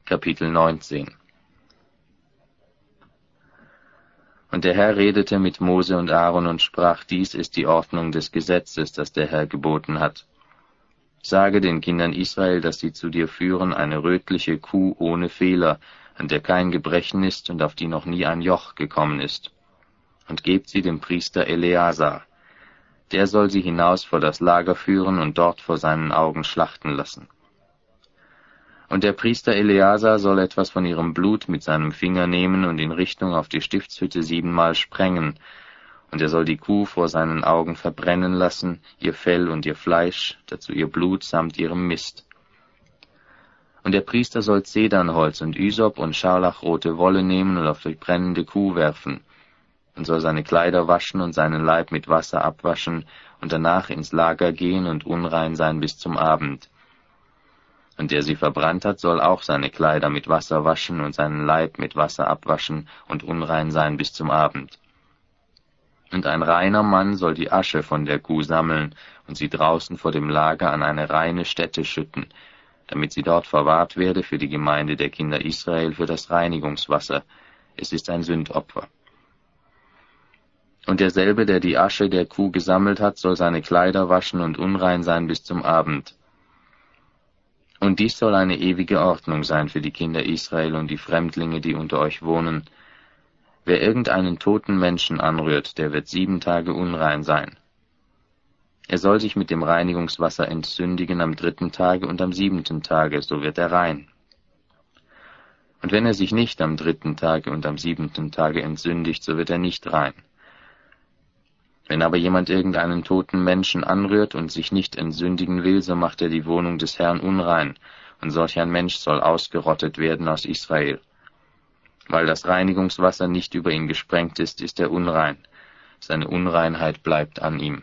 Kapitel 19. Und der Herr redete mit Mose und Aaron und sprach, dies ist die Ordnung des Gesetzes, das der Herr geboten hat. Sage den Kindern Israel, dass sie zu dir führen eine rötliche Kuh ohne Fehler, an der kein Gebrechen ist und auf die noch nie ein Joch gekommen ist. Und gebt sie dem Priester Eleazar. Der soll sie hinaus vor das Lager führen und dort vor seinen Augen schlachten lassen. Und der Priester Eleazar soll etwas von ihrem Blut mit seinem Finger nehmen und in Richtung auf die Stiftshütte 7-mal sprengen, und er soll die Kuh vor seinen Augen verbrennen lassen, ihr Fell und ihr Fleisch, dazu ihr Blut samt ihrem Mist. Und der Priester soll Zedernholz und Ysop und scharlachrote Wolle nehmen und auf die brennende Kuh werfen, und soll seine Kleider waschen und seinen Leib mit Wasser abwaschen und danach ins Lager gehen und unrein sein bis zum Abend. Und der sie verbrannt hat, soll auch seine Kleider mit Wasser waschen und seinen Leib mit Wasser abwaschen und unrein sein bis zum Abend. Und ein reiner Mann soll die Asche von der Kuh sammeln und sie draußen vor dem Lager an eine reine Stätte schütten, damit sie dort verwahrt werde für die Gemeinde der Kinder Israel für das Reinigungswasser. Es ist ein Sündopfer. Und derselbe, der die Asche der Kuh gesammelt hat, soll seine Kleider waschen und unrein sein bis zum Abend. Und dies soll eine ewige Ordnung sein für die Kinder Israel und die Fremdlinge, die unter euch wohnen. Wer irgendeinen toten Menschen anrührt, der wird 7 Tage unrein sein. Er soll sich mit dem Reinigungswasser entsündigen am 3. Tage und am 7. Tage, so wird er rein. Und wenn er sich nicht am 3. Tage und am 7. Tage entsündigt, so wird er nicht rein. Wenn aber jemand irgendeinen toten Menschen anrührt und sich nicht entsündigen will, so macht er die Wohnung des Herrn unrein, und solch ein Mensch soll ausgerottet werden aus Israel. Weil das Reinigungswasser nicht über ihn gesprengt ist, ist er unrein. Seine Unreinheit bleibt an ihm.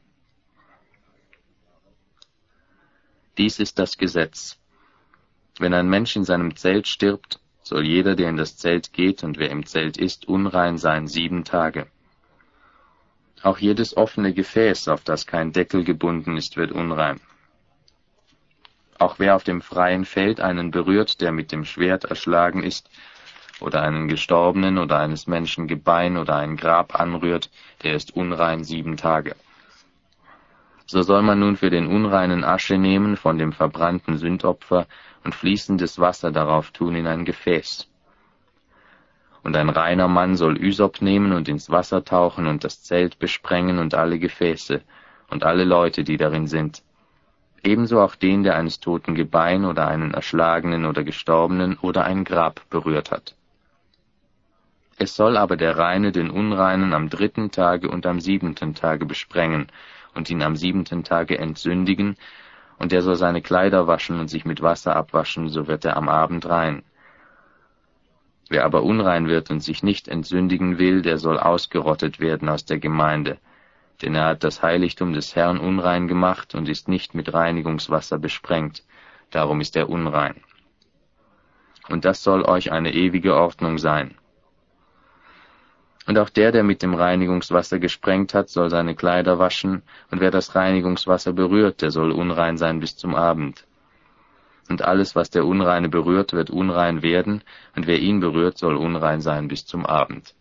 Dies ist das Gesetz. Wenn ein Mensch in seinem Zelt stirbt, soll jeder, der in das Zelt geht und wer im Zelt ist, unrein sein 7 Tage. Auch jedes offene Gefäß, auf das kein Deckel gebunden ist, wird unrein. Auch wer auf dem freien Feld einen berührt, der mit dem Schwert erschlagen ist, oder einen Gestorbenen oder eines Menschen Gebein oder ein Grab anrührt, der ist unrein 7 Tage. So soll man nun für den Unreinen Asche nehmen von dem verbrannten Sündopfer und fließendes Wasser darauf tun in ein Gefäß. Und ein reiner Mann soll Ysop nehmen und ins Wasser tauchen und das Zelt besprengen und alle Gefäße und alle Leute, die darin sind. Ebenso auch den, der eines toten Gebein oder einen Erschlagenen oder Gestorbenen oder ein Grab berührt hat. Es soll aber der Reine den Unreinen am 3. Tage und am 7. Tage besprengen und ihn am 7. Tage entsündigen, und er soll seine Kleider waschen und sich mit Wasser abwaschen, so wird er am Abend rein. Wer aber unrein wird und sich nicht entsündigen will, der soll ausgerottet werden aus der Gemeinde, denn er hat das Heiligtum des Herrn unrein gemacht und ist nicht mit Reinigungswasser besprengt, darum ist er unrein. Und das soll euch eine ewige Ordnung sein. Und auch der mit dem Reinigungswasser gesprengt hat, soll seine Kleider waschen, und wer das Reinigungswasser berührt, der soll unrein sein bis zum Abend. Und alles, was der Unreine berührt, wird unrein werden, und wer ihn berührt, soll unrein sein bis zum Abend.